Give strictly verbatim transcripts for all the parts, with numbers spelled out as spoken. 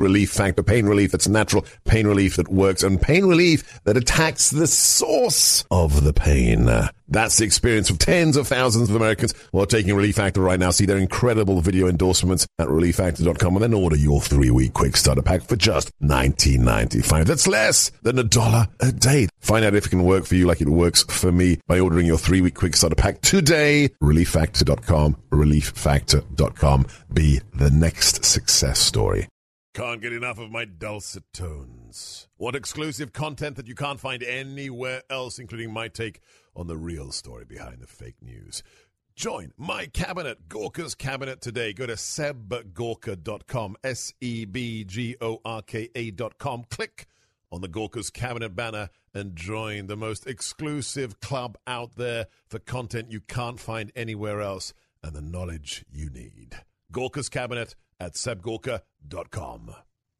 Relief Factor, pain relief that's natural, pain relief that works, and pain relief that attacks the source of the pain. That's the experience of tens of thousands of Americans who are taking Relief Factor right now. See their incredible video endorsements at relief factor dot com and then order your three-week quick starter pack for just nineteen ninety-five. That's less than a dollar a day. Find out if it can work for you like it works for me by ordering your three-week quick starter pack today. relief factor dot com, relief factor dot com. Be the next success story. Can't get enough of my dulcet tones. What exclusive content that you can't find anywhere else, including my take on the real story behind the fake news. Join my cabinet, Gorka's Cabinet, today. Go to seb gorka dot com, S E B G O R K A dot com. Click on the Gorka's Cabinet banner and join the most exclusive club out there for content you can't find anywhere else and the knowledge you need. Gorka's Cabinet at seb gorka dot com.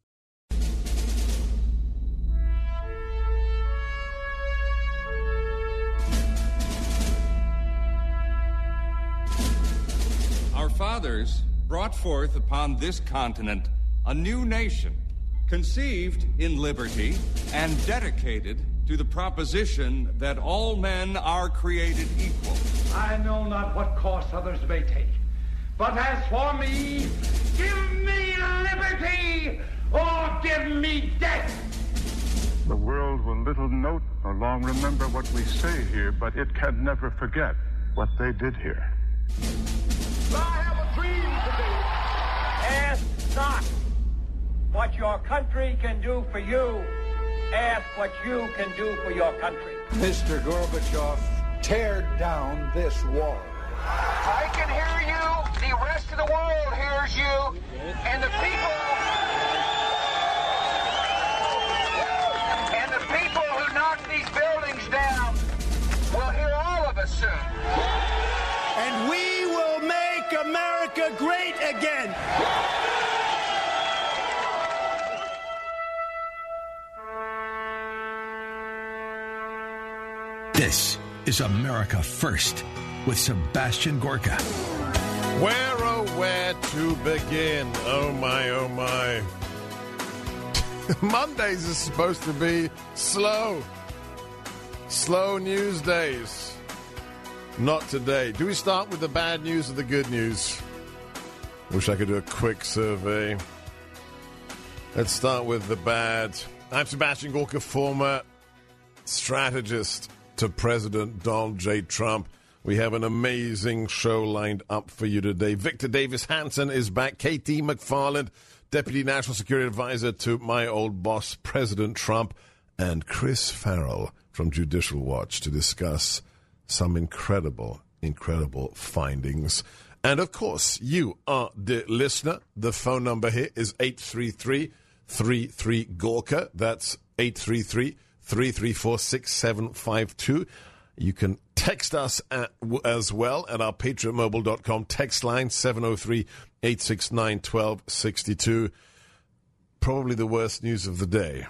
Our fathers brought forth upon this continent a new nation, conceived in liberty and dedicated to the proposition that all men are created equal. I know not what course others may take, but as for me, give me liberty or give me death. The world will little note nor long remember what we say here, but it can never forget what they did here. I have a dream today. Ask not what your country can do for you. Ask what you can do for your country. Mister Gorbachev, tear down this wall. I can hear you. The rest of the world hears you. And the people... And the people who knock these buildings down will hear all of us soon. And we will make America great again. This is America First with Sebastian Gorka. Where, oh, where to begin? Oh, my, oh, my. Mondays are supposed to be slow. Slow news days. Not today. Do we start with the bad news or the good news? Wish I could do a quick survey. Let's start with the bad. I'm Sebastian Gorka, former strategist to President Donald J. Trump. We have an amazing show lined up for you today. Victor Davis Hanson is back. K T McFarland, Deputy National Security Advisor to my old boss, President Trump, and Chris Farrell from Judicial Watch to discuss some incredible, incredible findings. And, of course, you are the listener. The phone number here is eight three three, three three, Gorka. That's eight three three, three three four, six seven five two. You can text us at, as well at our patriot mobile dot com text line, seven oh three, eight six nine, one two six two. Probably the worst news of the day.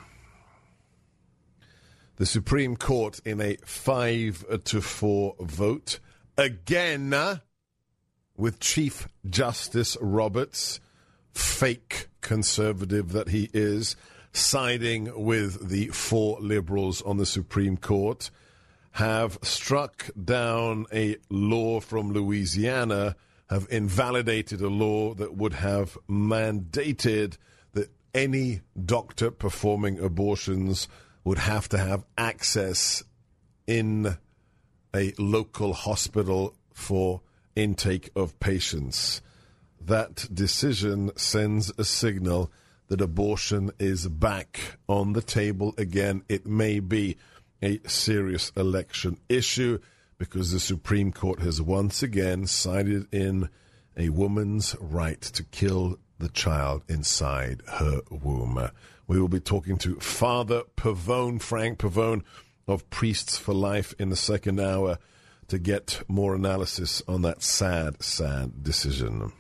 The Supreme Court, in a five to four vote, again with Chief Justice Roberts, fake conservative that he is, siding with the four liberals on the Supreme Court, have struck down a law from Louisiana, have invalidated a law that would have mandated that any doctor performing abortions would have to have access in a local hospital for intake of patients. That decision sends a signal that abortion is back on the table again. It may be a serious election issue because the Supreme Court has once again sided in a woman's right to kill the child inside her womb. We will be talking to Father Pavone, Frank Pavone of Priests for Life in the second hour to get more analysis on that sad, sad decision.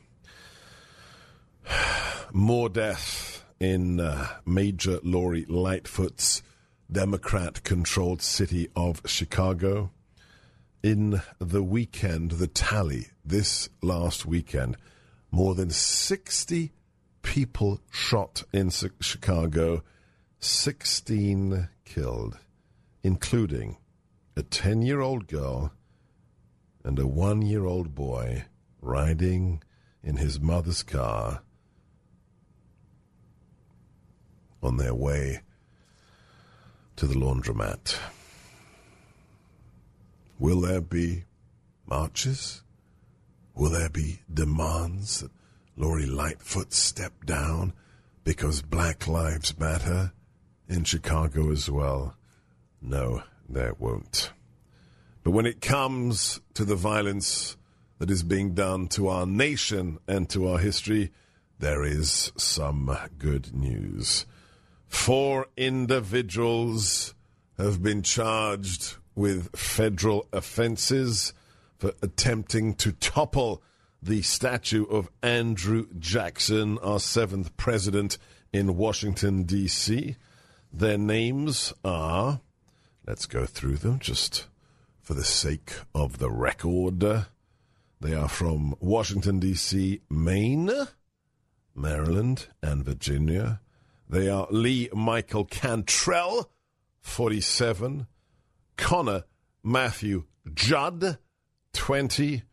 More death in uh, Major Lori Lightfoot's Democrat-controlled city of Chicago. In the weekend, the tally this last weekend, more than sixty people shot in Chicago, sixteen killed, including a ten-year-old girl and a one-year-old boy riding in his mother's car on their way to the laundromat. Will there be marches? Will there be demands that Lori Lightfoot step down because Black Lives Matter in Chicago as well? No, there won't. But when it comes to the violence that is being done to our nation and to our history, there is some good news. Four individuals have been charged with federal offenses for attempting to topple the statue of Andrew Jackson, our seventh president in Washington, D C Their names are, let's go through them just for the sake of the record. They are from Washington, D C, Maine, Maryland, and Virginia. They are Lee Michael Cantrell, forty-seven, Connor Matthew Judd, twenty,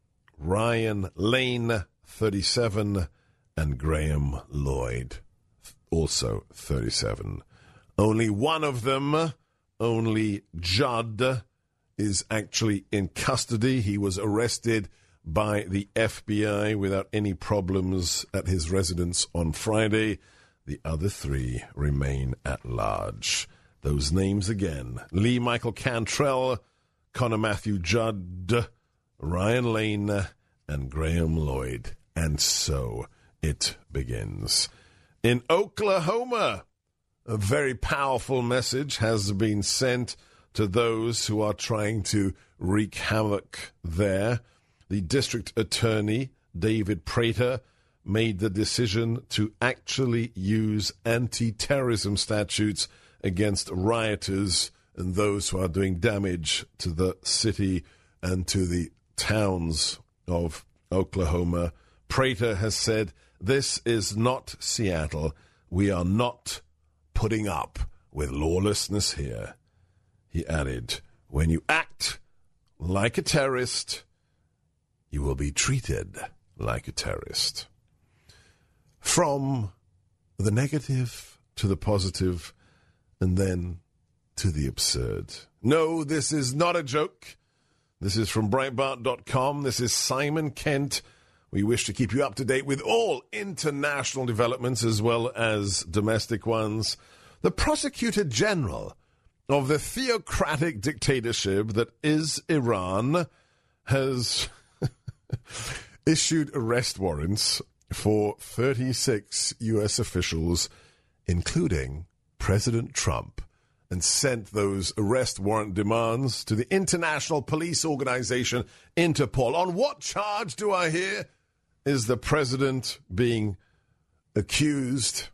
Ryan Lane, thirty-seven, and Graham Lloyd, also thirty-seven. Only one of them, only Judd, is actually in custody. He was arrested by the F B I without any problems at his residence on Friday. The other three remain at large. Those names again: Lee Michael Cantrell, Connor Matthew Judd, Ryan Lane, and Graham Lloyd. And so it begins. In Oklahoma, a very powerful message has been sent to those who are trying to wreak havoc there. The district attorney, David Prater, made the decision to actually use anti-terrorism statutes against rioters and those who are doing damage to the city and to the towns of Oklahoma. Prater has said, "This is not Seattle. We are not putting up with lawlessness here." He added, "When you act like a terrorist, you will be treated like a terrorist." From the negative to the positive, and then to the absurd. No, this is not a joke. This is from Breitbart dot com. This is Simon Kent. We wish to keep you up to date with all international developments as well as domestic ones. The Prosecutor General of the theocratic dictatorship that is Iran has issued arrest warrants for thirty-six U S officials, including President Trump, and sent those arrest warrant demands to the International Police Organization, Interpol. On what charge, do I hear, is the president being accused?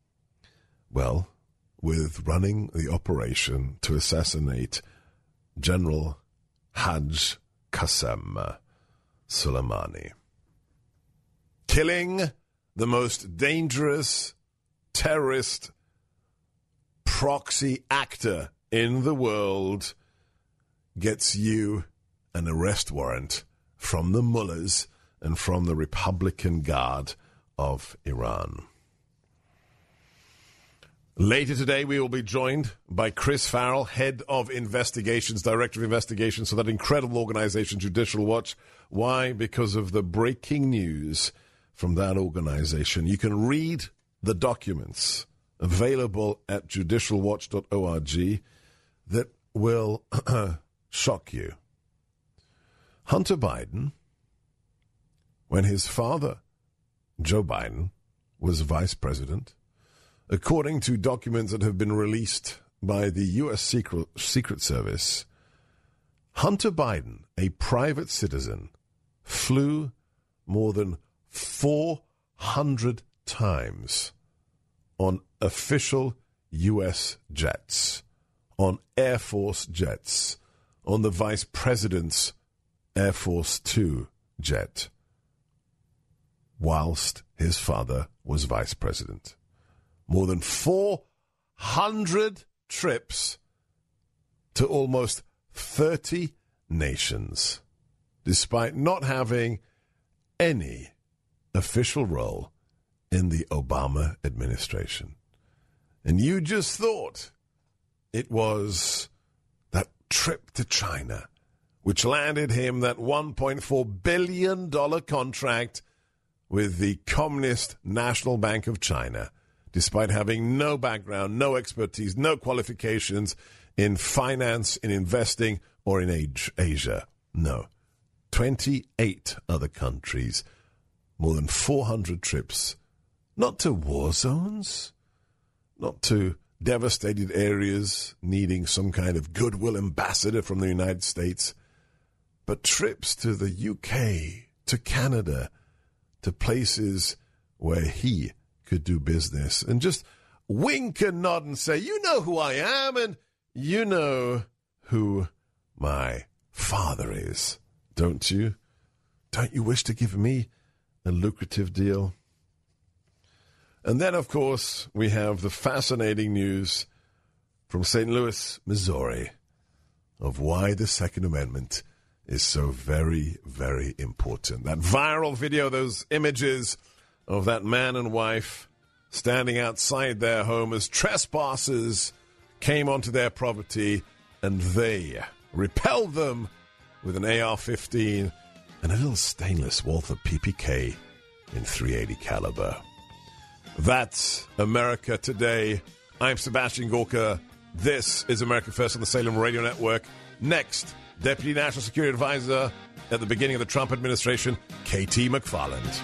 Well, with running the operation to assassinate General Haj Qasem Soleimani. Killing the most dangerous terrorist proxy actor in the world gets you an arrest warrant from the mullahs and from the Republican Guard of Iran. Later today, we will be joined by Chris Farrell, Head of Investigations, Director of Investigations for that incredible organization, Judicial Watch. Why? Because of the breaking news from that organization. You can read the documents available at judicial watch dot org that will shock you. Hunter Biden, when his father, Joe Biden, was vice president, according to documents that have been released by the U S Secret, Secret Service, Hunter Biden, a private citizen, flew more than four hundred times on official U S jets, on Air Force jets, on the Vice President's Air Force Two jet, whilst his father was vice president. More than four hundred trips to almost thirty nations, despite not having any official role in the Obama administration. And you just thought it was that trip to China, which landed him that one point four billion dollars contract with the Communist National Bank of China, despite having no background, no expertise, no qualifications in finance, in investing, or in age, Asia. No. twenty-eight other countries, more than four hundred trips, not to war zones, not to devastated areas needing some kind of goodwill ambassador from the United States, but trips to the U K, to Canada, to places where he could do business and just wink and nod and say, you know who I am and you know who my father is, don't you? Don't you wish to give me a lucrative deal? And then, of course, we have the fascinating news from Saint Louis, Missouri, of why the Second Amendment is so very, very important. That viral video, those images of that man and wife standing outside their home as trespassers came onto their property and they repelled them with an A R fifteen and a little stainless Walther P P K in three eighty caliber. That's America Today. I'm Sebastian Gorka. This is America First on the Salem Radio Network. Next, Deputy National Security Advisor at the beginning of the Trump administration, K T McFarland.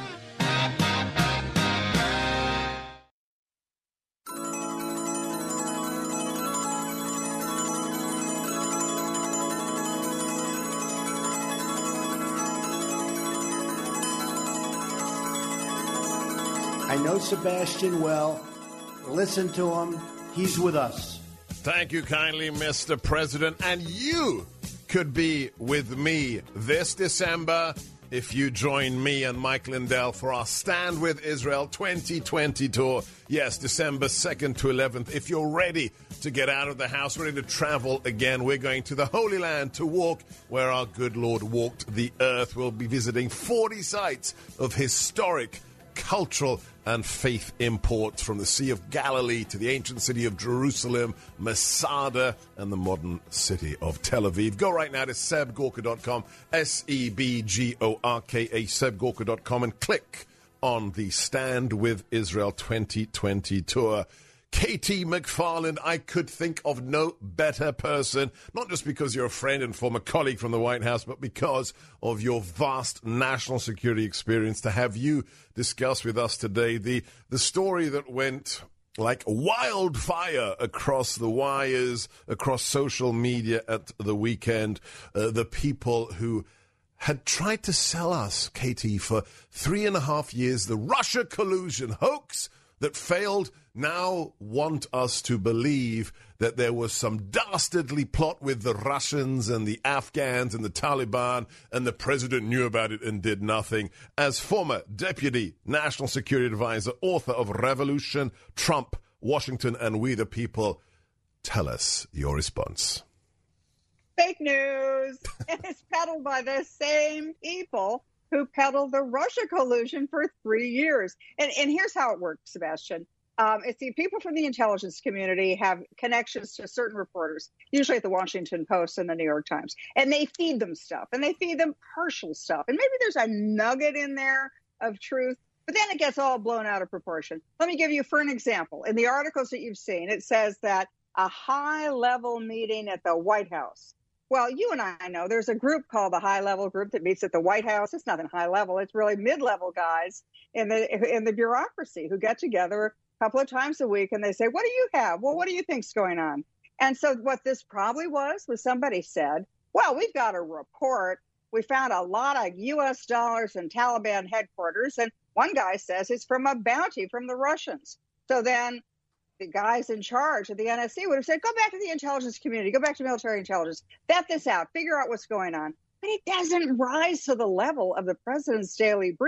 I know Sebastian well. Listen to him. He's with us. Thank you kindly, Mister President. And you could be with me this December if you join me and Mike Lindell for our Stand with Israel twenty twenty tour. Yes, December second to eleventh. If you're ready to get out of the house, ready to travel again, we're going to the Holy Land to walk where our good Lord walked the earth. We'll be visiting forty sites of historic, cultural, and faith imports from the Sea of Galilee to the ancient city of Jerusalem, Masada, and the modern city of Tel Aviv. Go right now to seb gorka dot com, S E B G O R K A, seb gorka dot com, and click on the Stand with Israel twenty twenty tour. K T McFarland, I could think of no better person, not just because you're a friend and former colleague from the White House, but because of your vast national security experience, to have you discuss with us today the, the story that went like wildfire across the wires, across social media at the weekend, uh, the people who had tried to sell us, K T, for three and a half years, the Russia collusion hoax that failed, now want us to believe that there was some dastardly plot with the Russians and the Afghans and the Taliban, and the president knew about it and did nothing. As former Deputy National Security Advisor, author of Revolution, Trump, Washington, and We the People, tell us your response. Fake news. It's peddled by the same people who peddled the Russia collusion for three years. And, and here's how it works, Sebastian. Um, it's the people from the intelligence community have connections to certain reporters, usually at the Washington Post and the New York Times, and they feed them stuff, and they feed them partial stuff. And maybe there's a nugget in there of truth, but then it gets all blown out of proportion. Let me give you, for an example, in the articles that you've seen, it says that a high-level meeting at the White House. Well, you and I know there's a group called the high-level group that meets at the White House. It's nothing high-level. It's really mid-level guys in the in the bureaucracy who get together a couple of times a week, and they say, what do you have? Well, what do you think's going on? And so what this probably was, was somebody said, well, we've got a report. We found a lot of U S dollars in Taliban headquarters, and one guy says it's from a bounty from the Russians. So then the guys in charge of the N S C would have said, go back to the intelligence community, go back to military intelligence, vet this out, figure out what's going on. But it doesn't rise to the level of the president's daily brief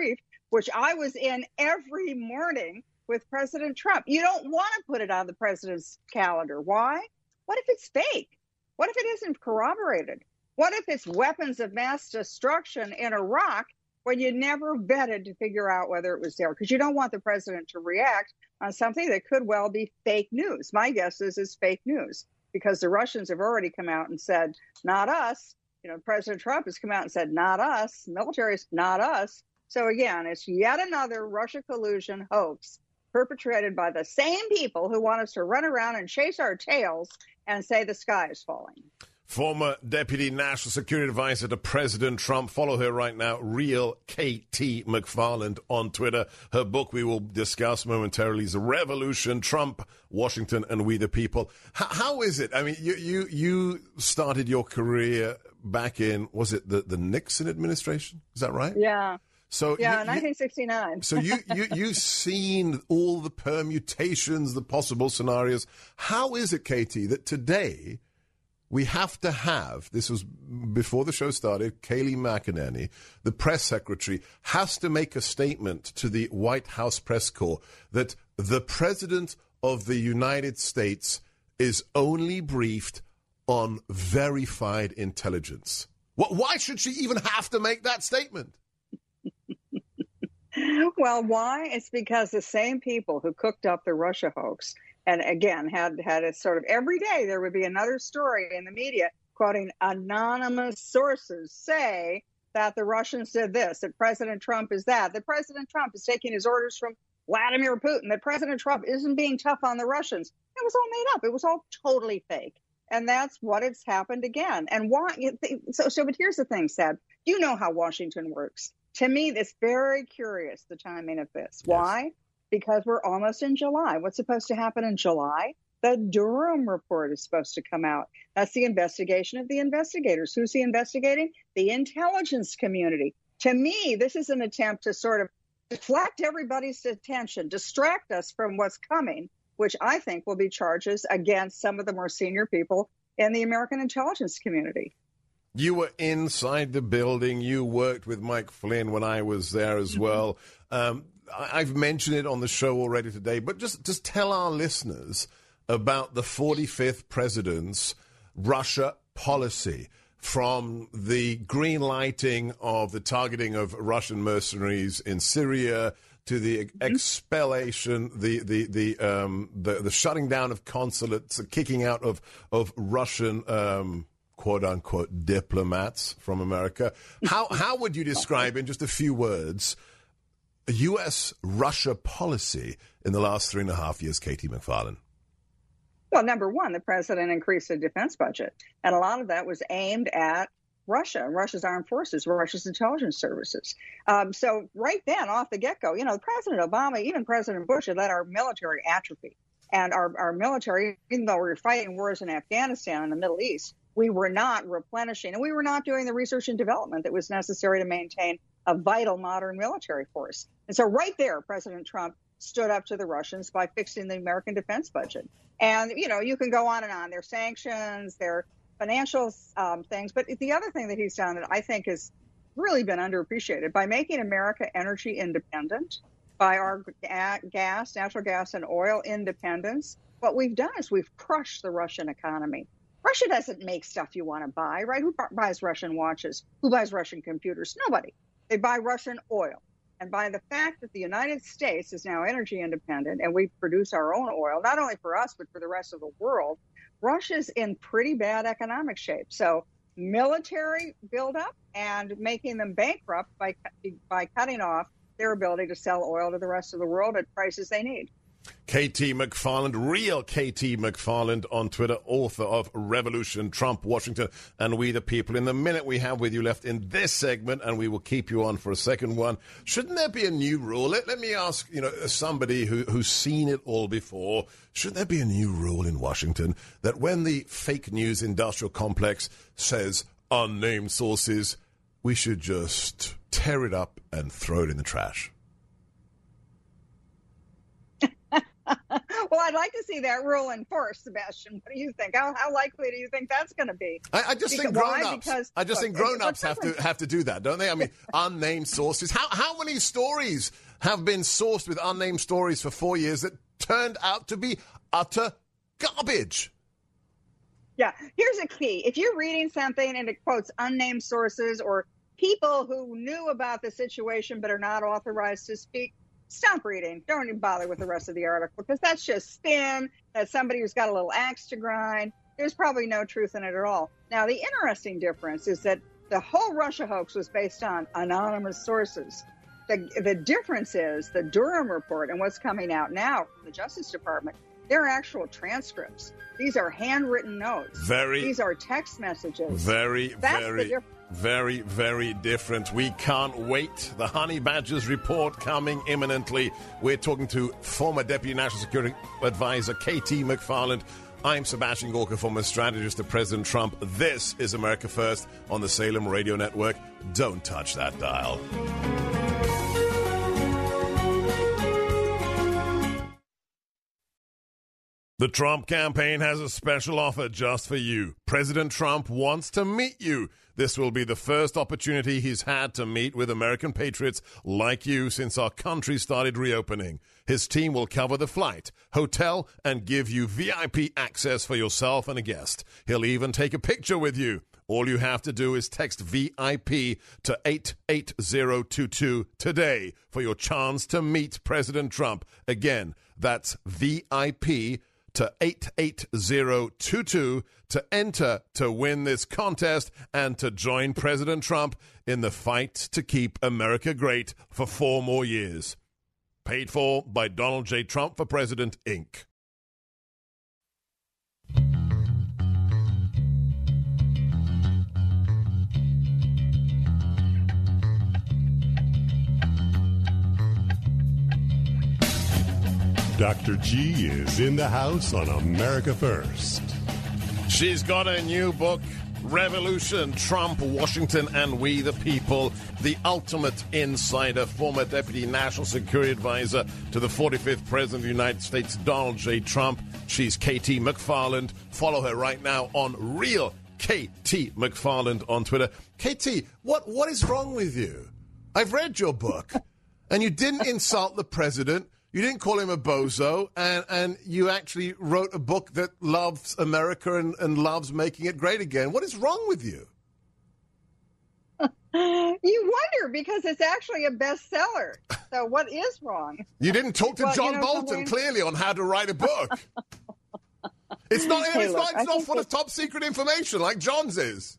which I was in every morning with President Trump. You don't want to put it on the president's calendar. Why? What if it's fake? What if it isn't corroborated? What if it's weapons of mass destruction in Iraq when you never vetted to figure out whether it was there? Because you don't want the president to react on something that could well be fake news. My guess is it's fake news because the Russians have already come out and said, not us. You know, President Trump has come out and said, not us. Military's not us. So again, it's yet another Russia collusion hoax perpetrated by the same people who want us to run around and chase our tails and say the sky is falling. Former Deputy National Security Advisor to President Trump. Follow her right now, Real K T McFarland on Twitter. Her book we will discuss momentarily is Revolution, Trump, Washington, and We the People. H- how is it? I mean, you, you you started your career back in, was it the, the Nixon administration? Is that right? Yeah. So yeah, you, nineteen sixty-nine. You, so you, you, you've seen all the permutations, the possible scenarios. How is it, K T, that today we have to have, this was before the show started, Kayleigh McEnany, the press secretary, has to make a statement to the White House press corps that the president of the United States is only briefed on verified intelligence? Why should she even have to make that statement? Well, why? It's because the same people who cooked up the Russia hoax, and again, had had it sort of every day there would be another story in the media quoting anonymous sources say that the Russians did this, that President Trump is that, that President Trump is taking his orders from Vladimir Putin, that President Trump isn't being tough on the Russians. It was all made up. It was all totally fake. And that's what has happened again. And why? So, so but here's the thing, Seb. You know how Washington works. To me, it's very curious, the timing of this. Yes. Why? Because we're almost in July. What's supposed to happen in July? The Durham report is supposed to come out. That's the investigation of the investigators. Who's he investigating? The intelligence community. To me, this is an attempt to sort of deflect everybody's attention, distract us from what's coming, which I think will be charges against some of the more senior people in the American intelligence community. You were inside the building. You worked with Mike Flynn when I was there as well. Um, I've mentioned it on the show already today, but just, just tell our listeners about the forty-fifth president's Russia policy, from the green lighting of the targeting of Russian mercenaries in Syria to the expellation, the the the um, the, the shutting down of consulates, the kicking out of of Russian um, quote unquote diplomats from America. How how would you describe in just a few words a U S Russia policy in the last three and a half years, K T McFarland? Well, number one, the president increased the defense budget, and a lot of that was aimed at Russia, Russia's armed forces, Russia's intelligence services. Um, so right then, off the get-go, you know, President Obama, even President Bush had let our military atrophy. And our, our military, even though we were fighting wars in Afghanistan and the Middle East, we were not replenishing, and we were not doing the research and development that was necessary to maintain a vital modern military force. And so right there, President Trump stood up to the Russians by fixing the American defense budget. And, you know, you can go on and on. There are sanctions, there are financial um, things. But the other thing that he's done that I think has really been underappreciated, by making America energy independent, by our ga- gas, natural gas and oil independence, what we've done is we've crushed the Russian economy. Russia doesn't make stuff you want to buy, right? Who buys Russian watches? Who buys Russian computers? Nobody. They buy Russian oil. And by the fact that the United States is now energy independent and we produce our own oil, not only for us, but for the rest of the world, Russia's in pretty bad economic shape. So military buildup and making them bankrupt by by cutting off their ability to sell oil to the rest of the world at prices they need. K T McFarland, Real K T McFarland on Twitter, author of Revolution, Trump, Washington, and We the People. In the minute we have with you left in this segment, and we will keep you on for a second one, shouldn't there be a new rule? Let, let me ask, you know, somebody who, who's seen it all before, shouldn't there be a new rule in Washington that when the fake news industrial complex says unnamed sources, we should just tear it up and throw it in the trash? Well, I'd like to see that rule enforced, Sebastian. What do you think? How, how likely do you think that's going to be? I, I just because, think grown-ups. because, I just look, think grown-ups have to have to do that, don't they? I mean, unnamed sources. How how many stories have been sourced with unnamed stories for four years that turned out to be utter garbage? Yeah, here's a key. If you're reading something and it quotes unnamed sources or people who knew about the situation but are not authorized to speak, stop reading. Don't even bother with the rest of the article because that's just spin. That's somebody who's got a little axe to grind. There's probably no truth in it at all. Now, the interesting difference is that the whole Russia hoax was based on anonymous sources. The, the difference is the Durham report and what's coming out now from the Justice Department. They're actual transcripts. These are handwritten notes. Very. These are text messages. Very, That's very, the diff- very, very different. We can't wait. The Honey Badgers report coming imminently. We're talking to former Deputy National Security Advisor K T McFarland. I'm Sebastian Gorka, former strategist to President Trump. This is America First on the Salem Radio Network. Don't touch that dial. The Trump campaign has a special offer just for you. President Trump wants to meet you. This will be the first opportunity he's had to meet with American patriots like you since our country started reopening. His team will cover the flight, hotel, and give you V I P access for yourself and a guest. He'll even take a picture with you. All you have to do is text V I P to eight eight zero two two today for your chance to meet President Trump. Again, that's V I P to eight eight zero two two to enter to win this contest and to join President Trump in the fight to keep America great for four more years. Paid for by Donald J. Trump for President, Incorporated. Doctor G is in the house on America First. She's got a new book, Revolution, Trump, Washington, and We the People, the ultimate insider, former Deputy National Security Advisor to the forty-fifth President of the United States, Donald J. Trump. She's K T McFarland. Follow her right now on Real K T McFarland on Twitter. K T, what what is wrong with you? I've read your book, and you didn't insult the president. You didn't call him a bozo, and, and you actually wrote a book that loves America and, and loves making it great again. What is wrong with you? You wonder, because it's actually a bestseller. So what is wrong? You didn't talk to well, John you know, Bolton, somebody... clearly, on how to write a book. It's not, hey, it's look, not, it's not full that... of top secret information like John's is.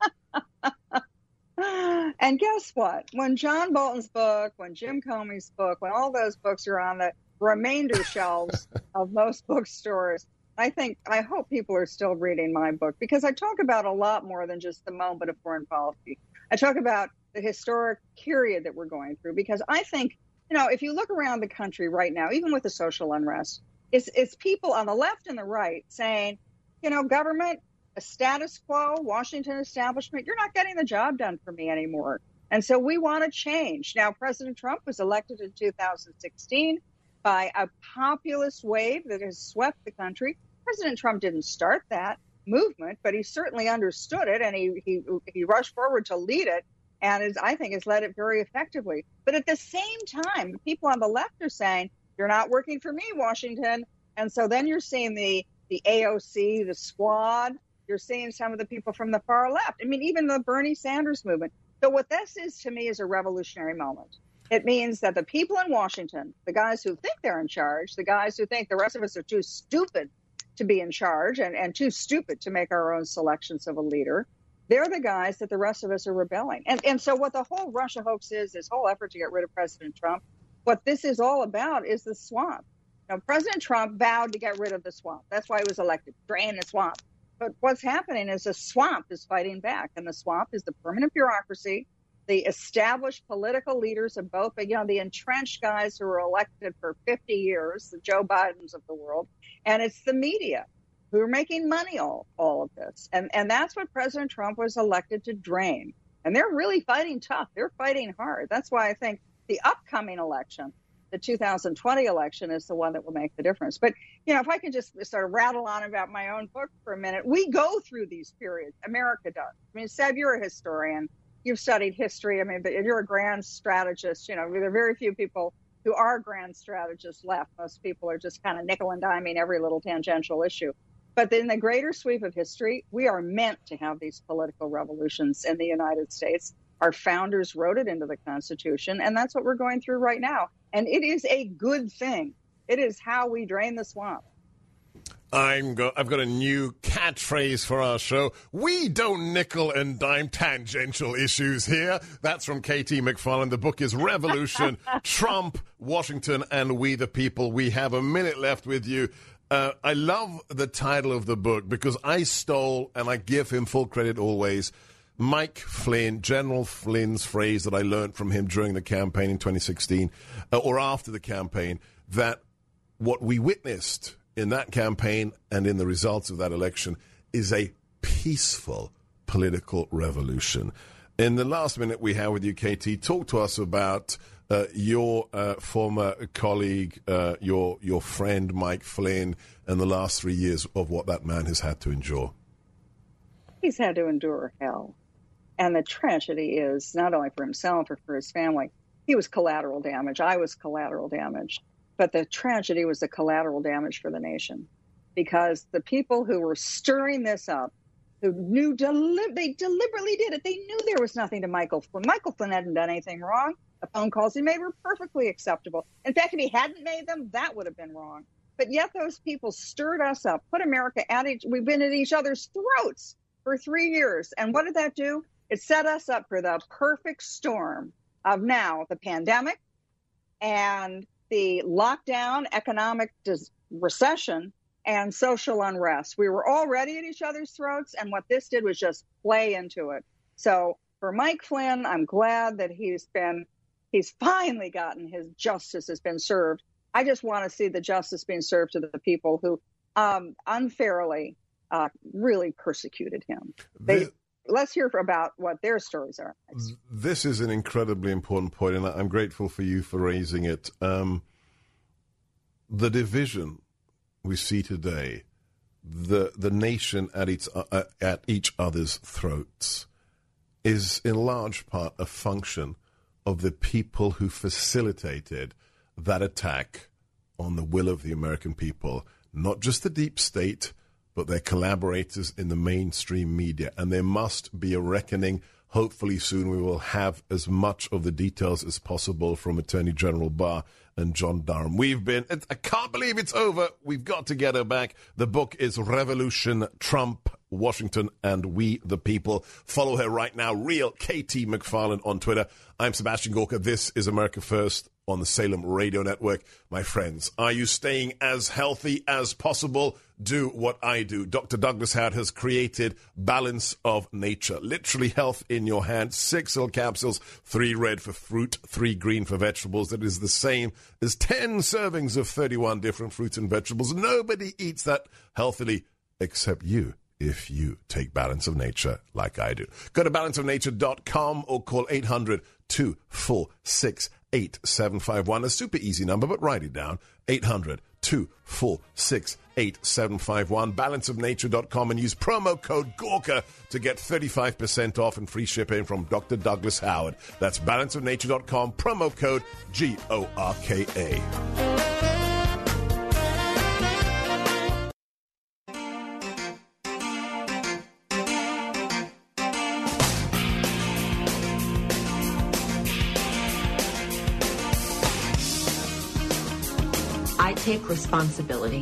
And guess what? When John Bolton's book, when Jim Comey's book, when all those books are on the remainder shelves of most bookstores, I think, I hope people are still reading my book, because I talk about a lot more than just the moment of foreign policy. I talk about the historic period that we're going through, because I think, you know, if you look around the country right now, even with the social unrest, it's, it's people on the left and the right saying, you know, government, a status quo, Washington establishment, you're not getting the job done for me anymore. And so we want to change. Now, President Trump was elected in two thousand sixteen by a populist wave that has swept the country. President Trump didn't start that movement, but he certainly understood it, and he he, he rushed forward to lead it, and is, I think has led it very effectively. But at the same time, the people on the left are saying, you're not working for me, Washington. And so then you're seeing the, the A O C, the squad. You're seeing some of the people from the far left. I mean, even the Bernie Sanders movement. So what this is to me is a revolutionary moment. It means that the people in Washington, the guys who think they're in charge, the guys who think the rest of us are too stupid to be in charge and, and too stupid to make our own selections of a leader, they're the guys that the rest of us are rebelling. And, and so what the whole Russia hoax is, this whole effort to get rid of President Trump, what this is all about is the swamp. Now, President Trump vowed to get rid of the swamp. That's why he was elected, drain the swamp. But what's happening is the swamp is fighting back, and the swamp is the permanent bureaucracy, the established political leaders of both, you know, the entrenched guys who were elected for fifty years, the Joe Bidens of the world, and it's the media who are making money all, all of this. And, and that's what President Trump was elected to drain. And they're really fighting tough. They're fighting hard. That's why I think the upcoming election the two thousand twenty election is the one that will make the difference. But, you know, if I can just sort of rattle on about my own book for a minute, we go through these periods. America does. I mean, Seb, you're a historian. You've studied history. I mean, but you're a grand strategist. You know, there are very few people who are grand strategists left. Most people are just kind of nickel and diming every little tangential issue. But in the greater sweep of history, we are meant to have these political revolutions in the United States. Our founders wrote it into the Constitution, and that's what we're going through right now. And it is a good thing. It is how we drain the swamp. I'm go- I've got a new catchphrase for our show. We don't nickel and dime tangential issues here. That's from K T McFarland. The book is Revolution, Trump, Washington, and We the People. We have a minute left with you. Uh, I love the title of the book because I stole, and I give him full credit always, Mike Flynn, General Flynn's phrase that I learned from him during the campaign in twenty sixteen, uh, or after the campaign, that what we witnessed in that campaign and in the results of that election is a peaceful political revolution. In the last minute we have with you, K T, talk to us about uh, your uh, former colleague, uh, your your friend Mike Flynn, and the last three years of what that man has had to endure. He's had to endure hell. And the tragedy is not only for himself or for his family. He was collateral damage. I was collateral damage. But the tragedy was the collateral damage for the nation, because the people who were stirring this up, who knew deli- they deliberately did it. They knew there was nothing to Michael Flynn. Michael Flynn hadn't done anything wrong. The phone calls he made were perfectly acceptable. In fact, if he hadn't made them, that would have been wrong. But yet those people stirred us up, put America at each, we've been at each other's throats for three years. And what did that do? It set us up for the perfect storm of now the pandemic and the lockdown, economic dis- recession, and social unrest. We were already at each other's throats, and what this did was just play into it. So for Mike Flynn, I'm glad that he's been, he's finally gotten his justice has been served. I just want to see the justice being served to the people who um, unfairly uh, really persecuted him. They, this, let's hear about what their stories are. This is an incredibly important point, and I'm grateful for you for raising it. Um, the division we see today, the the nation at its uh, at each other's throats, is in large part a function of the people who facilitated that attack on the will of the American people, not just the deep state, but their collaborators in the mainstream media. And there must be a reckoning. Hopefully soon we will have as much of the details as possible from Attorney General Barr and John Durham. We've been, I can't believe it's over. We've got to get her back. The book is Revolution, Trump, Washington, and We the People. Follow her right now, Real K T McFarland on Twitter. I'm Sebastian Gorka. This is America First on the Salem Radio Network. My friends, are you staying as healthy as possible? Do what I do. Doctor Douglas Howard has created Balance of Nature. Literally health in your hand. Six little capsules, three red for fruit, three green for vegetables. That is the same as ten servings of thirty-one different fruits and vegetables. Nobody eats that healthily except you, if you take Balance of Nature like I do. Go to balance of nature dot com or call eight hundred, two four six, eight seven five one. A super easy number, but write it down. eight hundred, two four six, eight seven five one. balance of nature dot com and use promo code Gorka to get thirty-five percent off and free shipping from Doctor Douglas Howard. That's balance of nature dot com, promo code G O R K A. I take responsibility.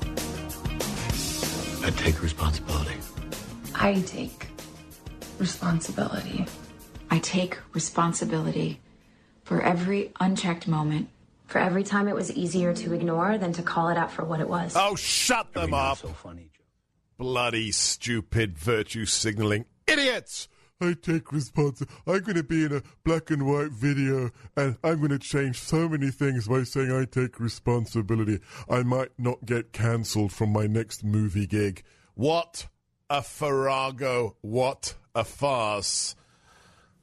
I take responsibility. I take responsibility. I take responsibility for every unchecked moment, for every time it was easier to ignore than to call it out for what it was. Oh, shut them Every up. So funny, Joe. Bloody stupid virtue signaling idiots. I take responsibility. I'm going to be in a black and white video, and I'm going to change so many things by saying I take responsibility. I might not get cancelled from my next movie gig. What a farrago. What a farce.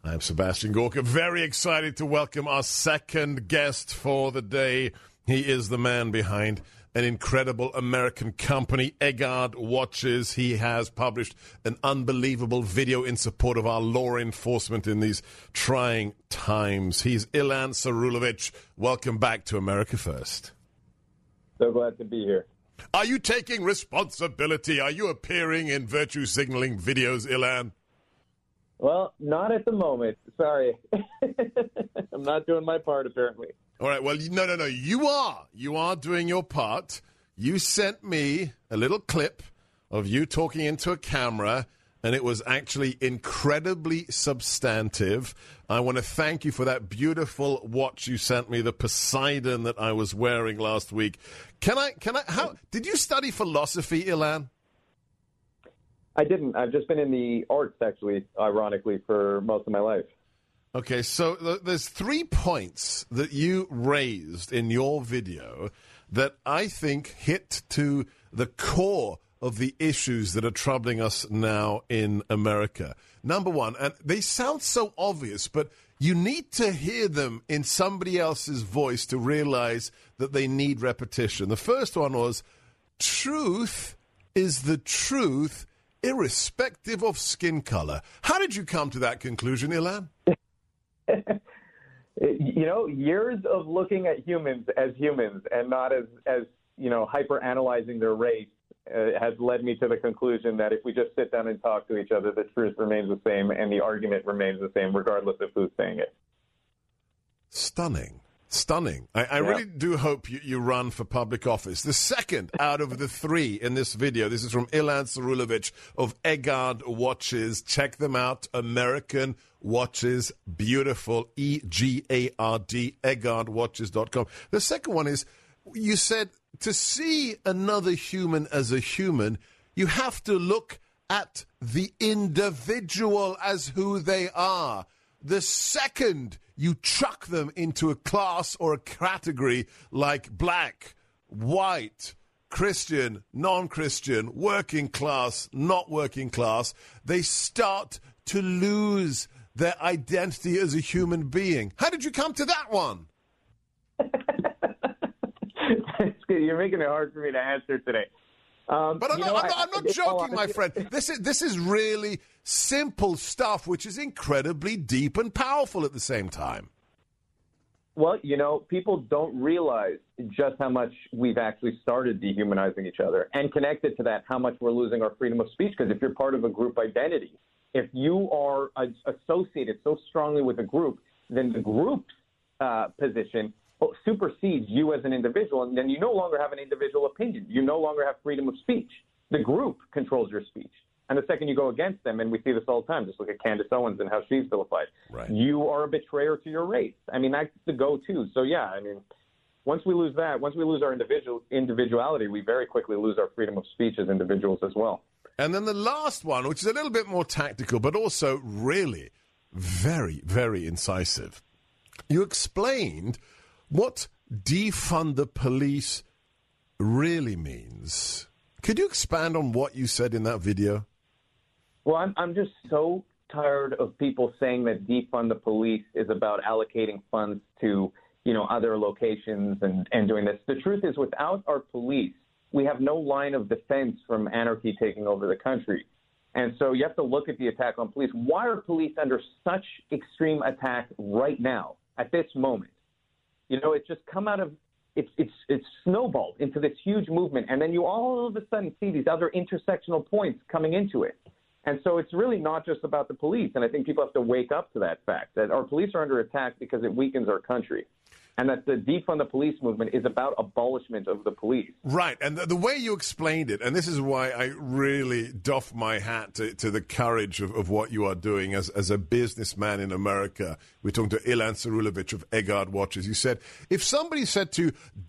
I'm Sebastian Gorka, very excited to welcome our second guest for the day. He is the man behind an incredible American company, Egard Watches. He has published an unbelievable video in support of our law enforcement in these trying times. He's Ilan Sarulovich. Welcome back to America First. So glad to be here. Are you taking responsibility? Are you appearing in virtue signaling videos, Ilan? Well, not at the moment. Sorry. I'm not doing my part, apparently. All right, well, no, no, no. You are. You are doing your part. You sent me a little clip of you talking into a camera, and it was actually incredibly substantive. I want to thank you for that beautiful watch you sent me, the Poseidon that I was wearing last week. Can I, can I, how, did you study philosophy, Ilan? I didn't. I've just been in the arts, actually, ironically, for most of my life. Okay, so th- there's three points that you raised in your video that I think hit to the core of the issues that are troubling us now in America. Number one, and they sound so obvious, but you need to hear them in somebody else's voice to realize that they need repetition. The first one was, truth is the truth irrespective of skin color. How did you come to that conclusion, Ilan? You know, years of looking at humans as humans and not as, as you know, hyper-analyzing their race uh, has led me to the conclusion that if we just sit down and talk to each other, the truth remains the same and the argument remains the same, regardless of who's saying it. Stunning. Stunning. I, I yeah. really do hope you, you run for public office. The second out of the three in this video, this is from Ilan Sarulovich of Egard Watches. Check them out. American Watches. Beautiful. E G A R D. Egard Watches dot com. The second one is, you said to see another human as a human, you have to look at the individual as who they are. The second you chuck them into a class or a category like black, white, Christian, non-Christian, working class, not working class, they start to lose their identity as a human being. How did you come to that one? You're making it hard for me to answer today. Um, but I'm not, know, I'm not, I, I'm not joking, my friend. This is this is really simple stuff, which is incredibly deep and powerful at the same time. Well, you know, people don't realize just how much we've actually started dehumanizing each other, and connected to that, how much we're losing our freedom of speech. Because if you're part of a group identity, if you are uh, associated so strongly with a group, then the group's uh, position supersedes you as an individual, and then you no longer have an individual opinion. You no longer have freedom of speech. The group controls your speech. And the second you go against them, and we see this all the time, just look at Candace Owens and how she's vilified, right. You are a betrayer to your race. I mean, that's the go-to. So, yeah, I mean, once we lose that, once we lose our individual individuality, we very quickly lose our freedom of speech as individuals as well. And then the last one, which is a little bit more tactical, but also really very, very incisive. You explained what defund the police really means. Could you expand on what you said in that video? Well, I'm, I'm just so tired of people saying that defund the police is about allocating funds to, you know, other locations and, and doing this. The truth is, without our police, we have no line of defense from anarchy taking over the country. And so you have to look at the attack on police. Why are police under such extreme attack right now, at this moment? You know, it's just come out of it's it's it's snowballed into this huge movement, and then you all of a sudden see these other intersectional points coming into it. And so it's really not just about the police, and I think people have to wake up to that fact, that our police are under attack because it weakens our country, and that the defund the police movement is about abolishment of the police. Right, and the, the way you explained it, and this is why I really doff my hat to, to the courage of, of what you are doing as, as a businessman in America. We're talking to Ilan Sarulovich of Egard Watches. You said, if somebody said to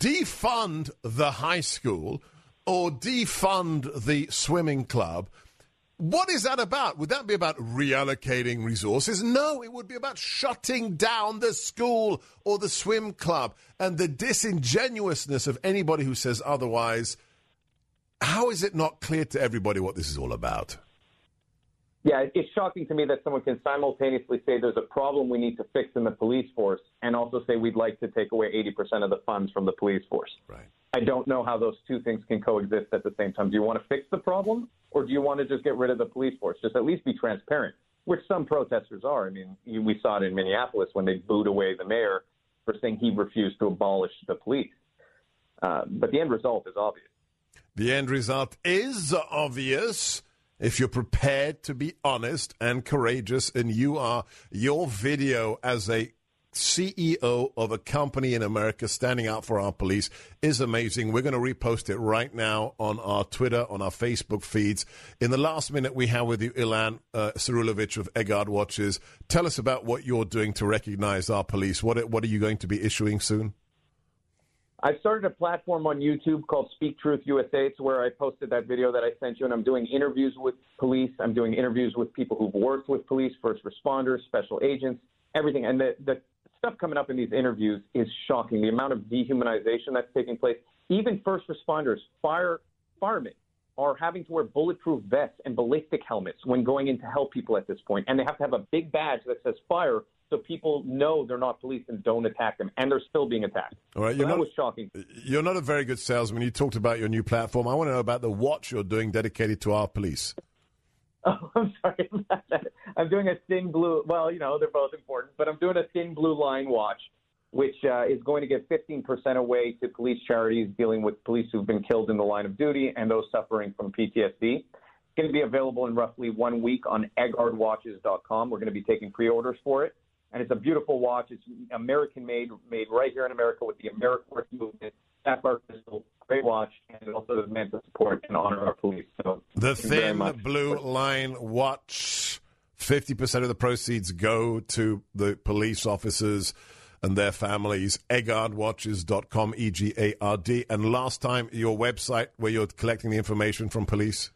defund the high school or defund the swimming club, what is that about? Would that be about reallocating resources? No, it would be about shutting down the school or the swim club. And the disingenuousness of anybody who says otherwise, how is it not clear to everybody what this is all about? Yeah, it's shocking to me that someone can simultaneously say there's a problem we need to fix in the police force and also say we'd like to take away eighty percent of the funds from the police force. Right. I don't know how those two things can coexist at the same time. Do you want to fix the problem, or do you want to just get rid of the police force? Just at least be transparent, which some protesters are. I mean, we saw it in Minneapolis when they booed away the mayor for saying he refused to abolish the police. Uh, but the end result is obvious. The end result is obvious. If you're prepared to be honest and courageous, and you are, your video as a C E O of a company in America standing out for our police is amazing. We're going to repost it right now on our Twitter, on our Facebook feeds. In the last minute we have with you, Ilan uh, Cyrulovich of Egard Watches. Tell us about what you're doing to recognize our police. What, what are you going to be issuing soon? I've started a platform on YouTube called Speak Truth U S A. It's where I posted that video that I sent you, and I'm doing interviews with police. I'm doing interviews with people who've worked with police, first responders, special agents, everything. And the, the stuff coming up in these interviews is shocking. The amount of dehumanization that's taking place. Even first responders, fire firemen, are having to wear bulletproof vests and ballistic helmets when going in to help people at this point. And they have to have a big badge that says fire, so people know they're not police and don't attack them, and they're still being attacked. All right, so you're that not, was shocking. You're not a very good salesman. You talked about your new platform. I want to know about the watch you're doing dedicated to our police. Oh, I'm sorry about that. I'm doing a thin blue, well, you know, they're both important, but I'm doing a thin blue line watch, which uh, is going to give fifteen percent away to police charities dealing with police who've been killed in the line of duty and those suffering from P T S D. It's going to be available in roughly one week on egard watches dot com. We're going to be taking pre-orders for it. And it's a beautiful watch. It's American-made, made right here in America with the AmeriCorps movement, sapphire crystal, great watch, and it also is meant to support and honor our police. So the thin blue line watch, fifty percent of the proceeds go to the police officers and their families. egard watches dot com, E G A R D. And last time, your website where you're collecting the information from police?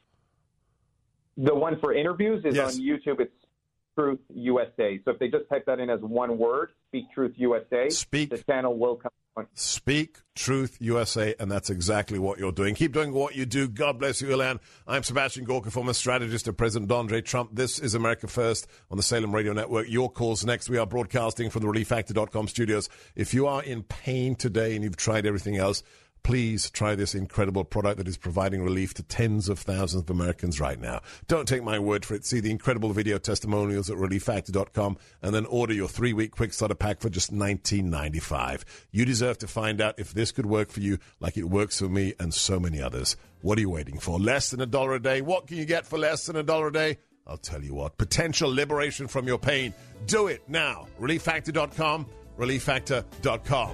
The one for interviews is yes. on YouTube. It's Truth U S A. So if they just type that in as one word, Speak Truth U S A, Speak, the channel will come on. Speak Truth U S A, and that's exactly what you're doing. Keep doing what you do. God bless you, Ilan. I'm Sebastian Gorka, former strategist of President Donald J. Trump. This is America First on the Salem Radio Network. Your calls next. We are broadcasting from the relief factor dot com studios. If you are in pain today and you've tried everything else, please try this incredible product that is providing relief to tens of thousands of Americans right now. Don't take my word for it. See the incredible video testimonials at relief factor dot com and then order your three-week quick starter pack for just nineteen ninety-five. You deserve to find out if this could work for you like it works for me and so many others. What are you waiting for? Less than a dollar a day? What can you get for less than a dollar a day? I'll tell you what. Potential liberation from your pain. Do it now. relief factor dot com. relief factor dot com.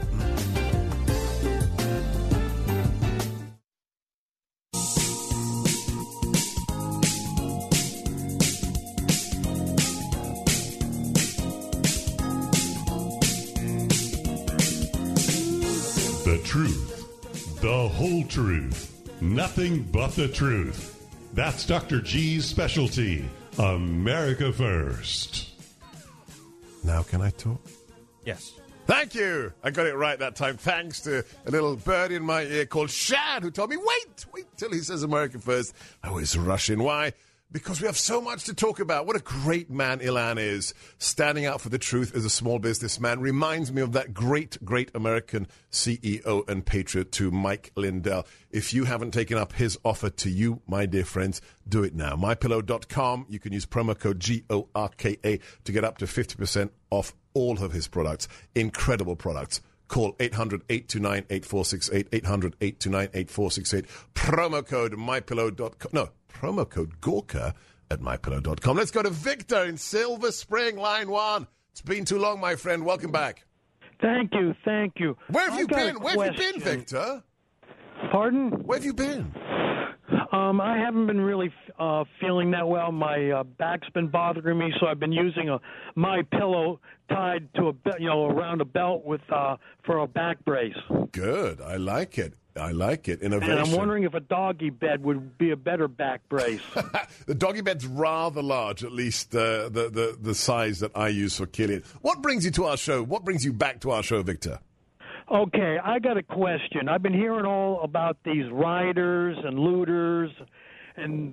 The truth, the whole truth, nothing but the truth. That's Doctor G's specialty, America First. Now can I talk? Yes. Thank you. I got it right that time. Thanks to a little bird in my ear called Shad who told me, wait, wait till he says America First. I always rush in. Why? Because we have so much to talk about. What a great man Ilan is. Standing out for the truth as a small businessman reminds me of that great, great American C E O and patriot to Mike Lindell. If you haven't taken up his offer to you, my dear friends, do it now. my pillow dot com. You can use promo code G O R K A to get up to fifty percent off all of his products. Incredible products. Call eight hundred, eight two nine, eight four six eight, eight hundred, eight two nine, eight four six eight. Promo code my pillow dot com. No, promo code Gorka at my pillow dot com. Let's go to Victor in Silver Spring, line one. It's been too long, my friend. Welcome back. Thank you, thank you. Where have I you got been? a Where have you question. been, Victor? Pardon? Where have you been? Um, I haven't been really uh, feeling that well. My uh, back's been bothering me, so I've been using a my pillow tied to a be- you know around a belt with uh, for a back brace. Good. I like it. I like it. Innovation. And I'm wondering if a doggy bed would be a better back brace. The doggy bed's rather large, at least uh, the, the, the size that I use for Killian. What brings you to our show? What brings you back to our show, Victor? Okay, I got a question. I've been hearing all about these rioters and looters, and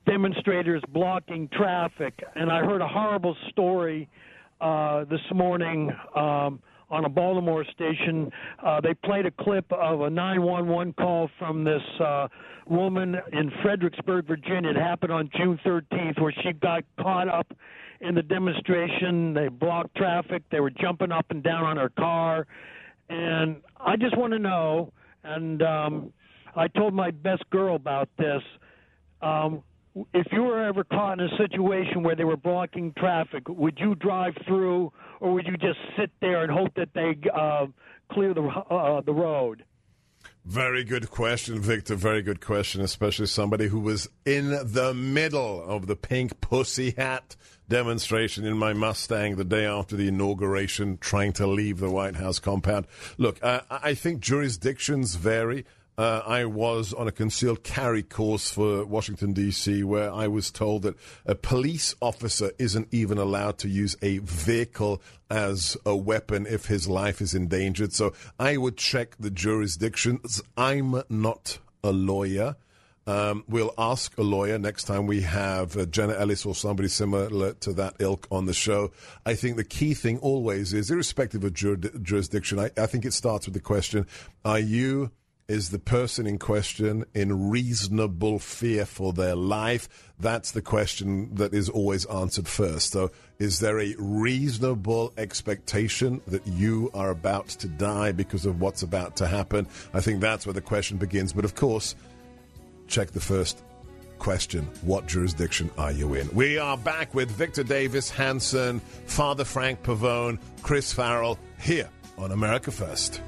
demonstrators blocking traffic. And I heard a horrible story uh, this morning um, on a Baltimore station. Uh, they played a clip of a nine one one call from this uh, woman in Fredericksburg, Virginia. It happened on June thirteenth, where she got caught up in the demonstration. They blocked traffic. They were jumping up and down on her car. And I just want to know, and um, I told my best girl about this, um, if you were ever caught in a situation where they were blocking traffic, would you drive through, or would you just sit there and hope that they uh, clear the uh, the road? Very good question, Victor. Very good question, especially somebody who was in the middle of the pink pussy hat demonstration in my Mustang the day after the inauguration, trying to leave the White House compound. Look, uh, I think jurisdictions vary. Uh, I was on a concealed carry course for Washington, D C, where I was told that a police officer isn't even allowed to use a vehicle as a weapon if his life is endangered. So I would check the jurisdictions. I'm not a lawyer. Um, we'll ask a lawyer next time we have uh, Jenna Ellis or somebody similar to that ilk on the show. I think the key thing always is, irrespective of jur- jurisdiction, I, I think it starts with the question, are you... is the person in question in reasonable fear for their life? That's the question that is always answered first. So is there a reasonable expectation that you are about to die because of what's about to happen? I think that's where the question begins. But, of course, check the first question. What jurisdiction are you in? We are back with Victor Davis Hanson, Father Frank Pavone, Chris Farrell, here on America First.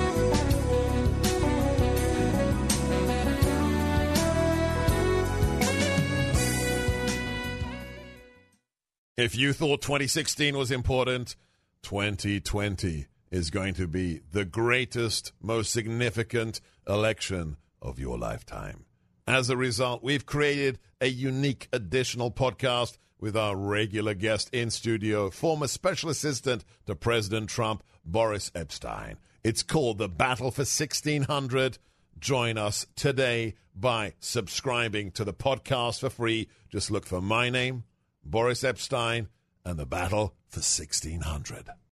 If you thought twenty sixteen was important, twenty twenty is going to be the greatest, most significant election of your lifetime. As a result, we've created a unique additional podcast with our regular guest in studio, former special assistant to President Trump, Boris Epshteyn. It's called The Battle for sixteen hundred. Join us today by subscribing to the podcast for free. Just look for my name, Boris Epshteyn, and The Battle for sixteen hundred.